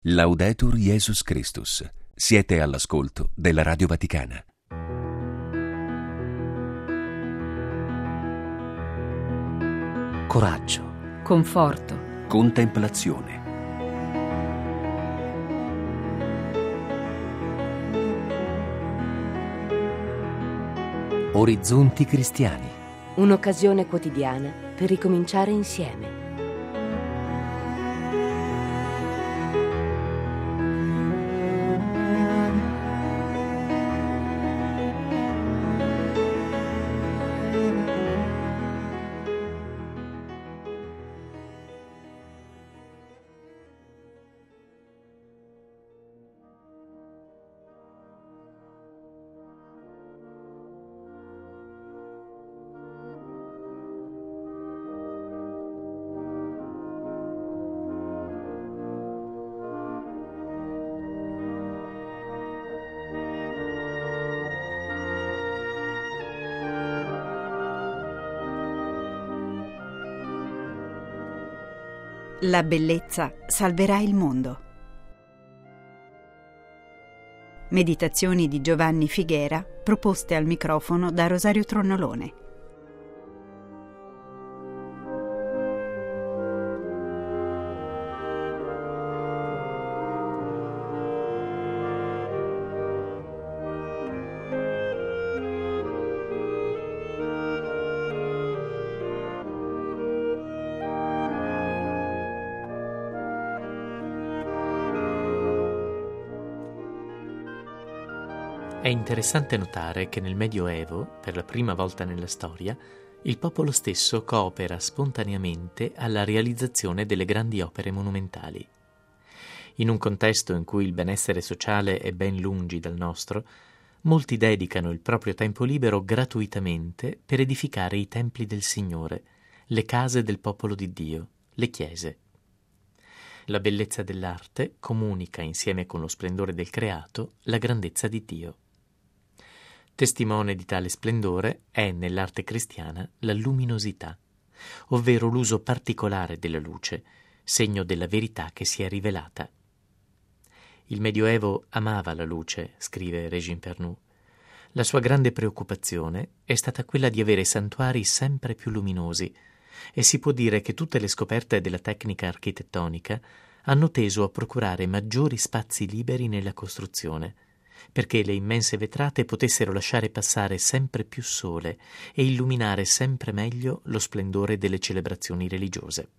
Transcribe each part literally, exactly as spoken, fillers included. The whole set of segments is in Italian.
Laudetur Jesus Christus. Siete all'ascolto della Radio Vaticana. Coraggio, conforto, Contemplazione. orizzonti cristiani. Un'occasione quotidiana per ricominciare insieme. La bellezza salverà il mondo. Meditazioni di Giovanni Figuera proposte al microfono da Rosario Tronnolone. È interessante notare che nel Medioevo, per la prima volta nella storia, il popolo stesso coopera spontaneamente alla realizzazione delle grandi opere monumentali. In un contesto in cui il benessere sociale è ben lungi dal nostro, molti dedicano il proprio tempo libero gratuitamente per edificare i templi del Signore, le case del popolo di Dio, le chiese. La bellezza dell'arte comunica, insieme con lo splendore del creato, la grandezza di Dio. Testimone di tale splendore è, nell'arte cristiana, la luminosità, ovvero l'uso particolare della luce, segno della verità che si è rivelata. Il Medioevo amava la luce, scrive Régine Pernoud. La sua grande preoccupazione è stata quella di avere santuari sempre più luminosi, e si può dire che tutte le scoperte della tecnica architettonica hanno teso a procurare maggiori spazi liberi nella costruzione, perché le immense vetrate potessero lasciare passare sempre più sole e illuminare sempre meglio lo splendore delle celebrazioni religiose.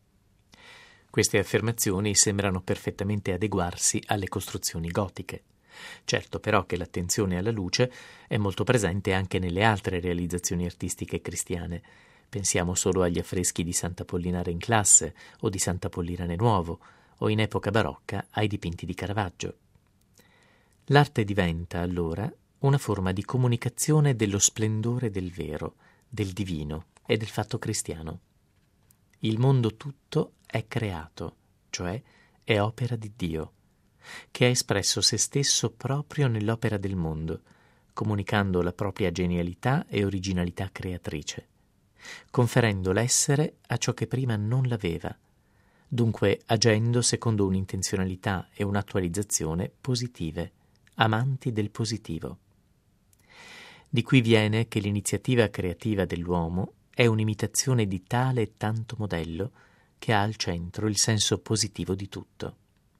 Queste affermazioni sembrano perfettamente adeguarsi alle costruzioni gotiche. Certo però che l'attenzione alla luce è molto presente anche nelle altre realizzazioni artistiche cristiane. Pensiamo solo agli affreschi di Sant'Apollinare in Classe o di Sant'Apollinare Nuovo, o in epoca barocca ai dipinti di Caravaggio. L'arte diventa, allora, una forma di comunicazione dello splendore del vero, del divino e del fatto cristiano. Il mondo tutto è creato, cioè è opera di Dio, che ha espresso se stesso proprio nell'opera del mondo, comunicando la propria genialità e originalità creatrice, conferendo l'essere a ciò che prima non l'aveva, dunque agendo secondo un'intenzionalità e un'attualizzazione positive, amanti del positivo. Di qui viene che l'iniziativa creativa dell'uomo è un'imitazione di tale e tanto modello che ha al centro il senso positivo di tutto.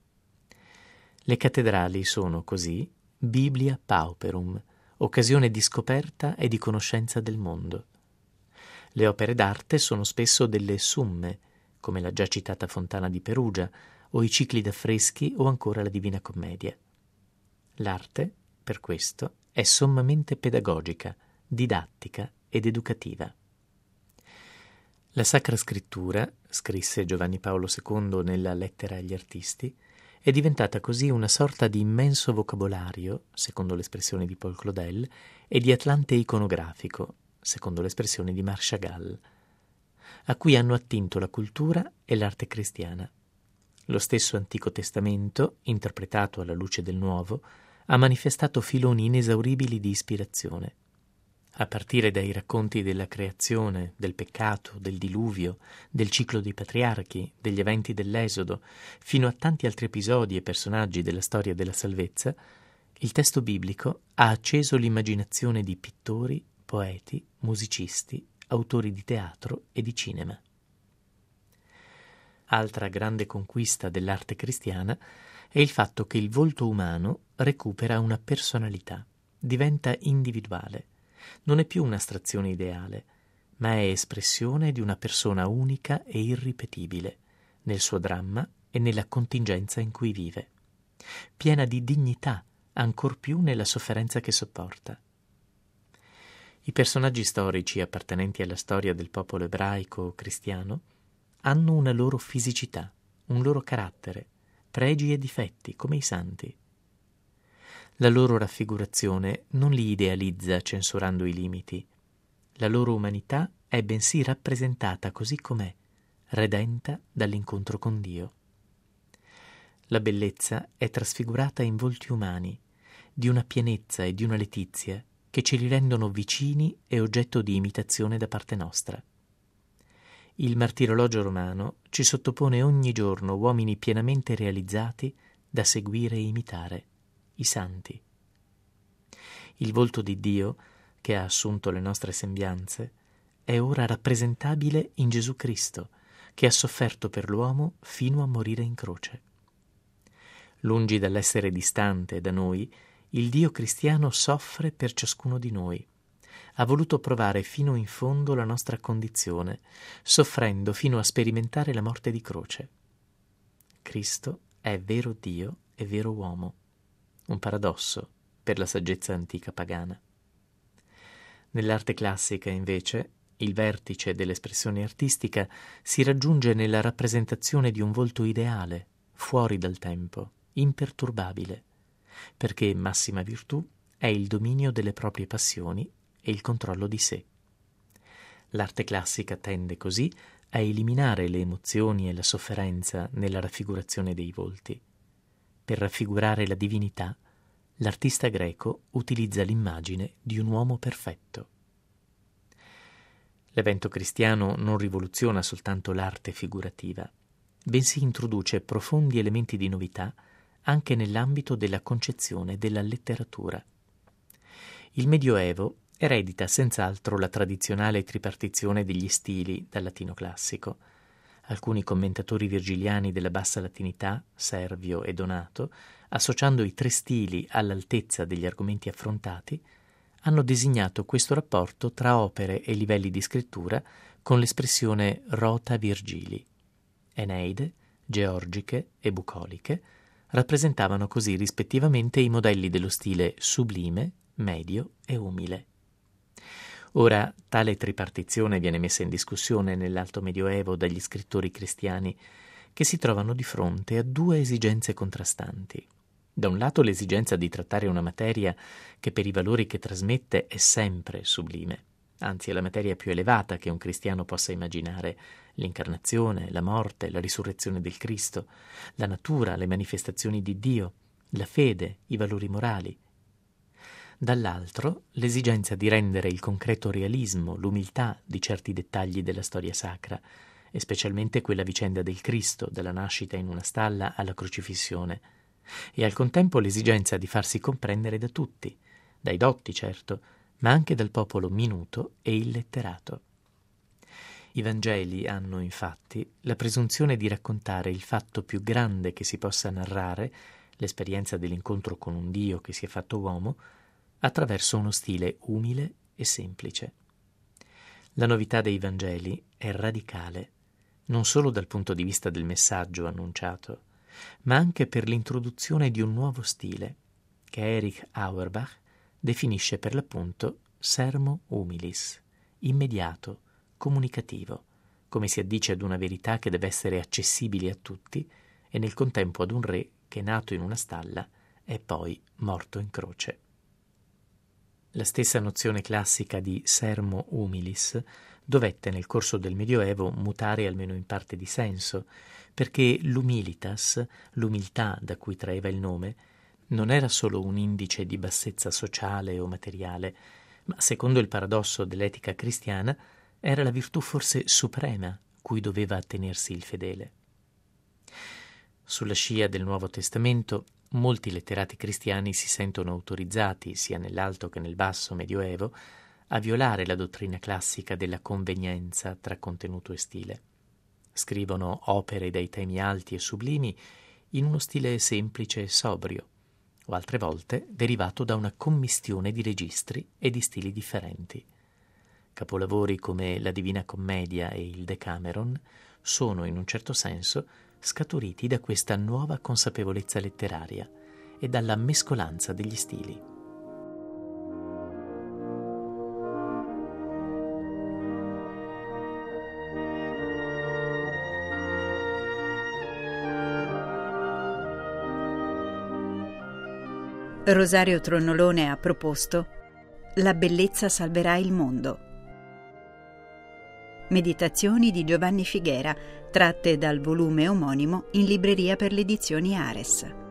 Le cattedrali sono così Biblia Pauperum, occasione di scoperta e di conoscenza del mondo. Le opere d'arte sono spesso delle summe, come la già citata Fontana di Perugia, o i cicli d'affreschi o ancora la Divina Commedia. L'arte, per questo, è sommamente pedagogica, didattica ed educativa. La Sacra Scrittura, scrisse Giovanni Paolo secondo nella Lettera agli Artisti, è diventata così una sorta di immenso vocabolario, secondo l'espressione di Paul Claudel, e di atlante iconografico, secondo l'espressione di Marc Chagall, a cui hanno attinto la cultura e l'arte cristiana. Lo stesso Antico Testamento, interpretato alla luce del Nuovo, ha manifestato filoni inesauribili di ispirazione. a partire dai racconti della creazione, del peccato, del diluvio, del ciclo dei patriarchi, degli eventi dell'Esodo, fino a tanti altri episodi e personaggi della storia della salvezza, il testo biblico ha acceso l'immaginazione di pittori, poeti, musicisti, autori di teatro e di cinema. Altra grande conquista dell'arte cristiana è il fatto che il volto umano recupera una personalità, diventa individuale. Non è più un'astrazione ideale, ma è espressione di una persona unica e irripetibile, nel suo dramma e nella contingenza in cui vive, piena di dignità, ancor più nella sofferenza che sopporta. I personaggi storici appartenenti alla storia del popolo ebraico o cristiano hanno una loro fisicità, un loro carattere, pregi e difetti, come i santi. La loro raffigurazione non li idealizza censurando i limiti. La loro umanità è bensì rappresentata così com'è, redenta dall'incontro con Dio. La bellezza è trasfigurata in volti umani, di una pienezza e di una letizia che ce li rendono vicini e oggetto di imitazione da parte nostra. Il martirologio romano ci sottopone ogni giorno uomini pienamente realizzati da seguire e imitare, i santi. Il volto di Dio, che ha assunto le nostre sembianze, è ora rappresentabile in Gesù Cristo, che ha sofferto per l'uomo fino a morire in croce. Lungi dall'essere distante da noi, il Dio cristiano soffre per ciascuno di noi. Ha voluto provare fino in fondo la nostra condizione, soffrendo fino a sperimentare la morte di croce. Cristo è vero Dio e vero uomo. Un paradosso per la saggezza antica pagana. Nell'arte classica, invece, il vertice dell'espressione artistica si raggiunge nella rappresentazione di un volto ideale, fuori dal tempo, imperturbabile, perché massima virtù è il dominio delle proprie passioni e il controllo di sé. L'arte classica tende così a eliminare le emozioni e la sofferenza nella raffigurazione dei volti. Per raffigurare la divinità, l'artista greco utilizza l'immagine di un uomo perfetto. L'evento cristiano non rivoluziona soltanto l'arte figurativa, bensì introduce profondi elementi di novità anche nell'ambito della concezione della letteratura. Il Medioevo eredita senz'altro la tradizionale tripartizione degli stili dal latino classico. Alcuni commentatori virgiliani della bassa latinità, Servio e Donato, associando i tre stili all'altezza degli argomenti affrontati, hanno designato questo rapporto tra opere e livelli di scrittura con l'espressione rota Virgili. Eneide, Georgiche e Bucoliche rappresentavano così rispettivamente i modelli dello stile sublime, medio e umile. Ora, tale tripartizione viene messa in discussione nell'Alto Medioevo dagli scrittori cristiani che si trovano di fronte a due esigenze contrastanti. Da un lato l'esigenza di trattare una materia che per i valori che trasmette è sempre sublime, anzi è la materia più elevata che un cristiano possa immaginare, l'incarnazione, la morte, la risurrezione del Cristo, la natura, le manifestazioni di Dio, la fede, i valori morali. Dall'altro l'esigenza di rendere il concreto realismo, l'umiltà di certi dettagli della storia sacra, e specialmente quella vicenda del Cristo, dalla nascita in una stalla alla crocifissione, e al contempo l'esigenza di farsi comprendere da tutti, dai dotti certo, ma anche dal popolo minuto e illetterato. I Vangeli hanno, infatti, la presunzione di raccontare il fatto più grande che si possa narrare, l'esperienza dell'incontro con un Dio che si è fatto uomo, attraverso uno stile umile e semplice. La novità dei Vangeli è radicale, non solo dal punto di vista del messaggio annunciato, ma anche per l'introduzione di un nuovo stile, che Erich Auerbach definisce per l'appunto sermo humilis, immediato, comunicativo, come si addice ad una verità che deve essere accessibile a tutti e nel contempo ad un re che, nato in una stalla, è poi morto in croce. La stessa nozione classica di sermo humilis dovette nel corso del Medioevo mutare almeno in parte di senso, perché l'humilitas, l'umiltà da cui traeva il nome, non era solo un indice di bassezza sociale o materiale, ma secondo il paradosso dell'etica cristiana era la virtù forse suprema cui doveva attenersi il fedele. Sulla scia del Nuovo Testamento, molti letterati cristiani si sentono autorizzati, sia nell'Alto che nel Basso Medioevo, a violare la dottrina classica della convenienza tra contenuto e stile. Scrivono opere dai temi alti e sublimi in uno stile semplice e sobrio, o altre volte derivato da una commistione di registri e di stili differenti. Capolavori come la Divina Commedia e il Decameron sono, in un certo senso, scaturiti da questa nuova consapevolezza letteraria e dalla mescolanza degli stili. Rosario Tronnolone ha proposto La bellezza salverà il mondo. Meditazioni di Giovanni Figuera, tratte dal volume omonimo in libreria per le edizioni Ares.